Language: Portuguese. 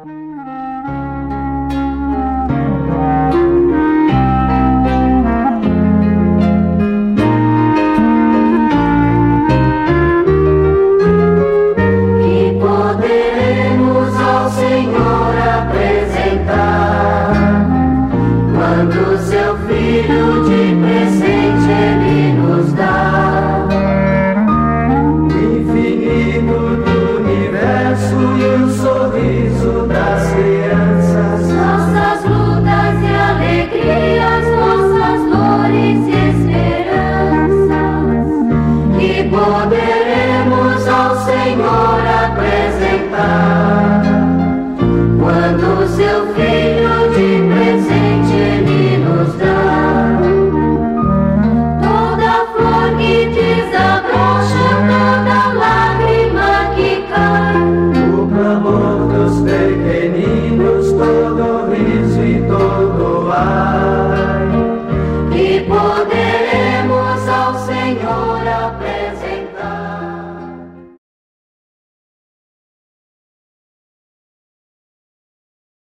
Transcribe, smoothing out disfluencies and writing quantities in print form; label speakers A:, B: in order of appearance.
A: Quando seu filho de presente ele nos dá, toda flor que desabrocha, toda lágrima que cai,
B: o clamor dos pequeninos, todo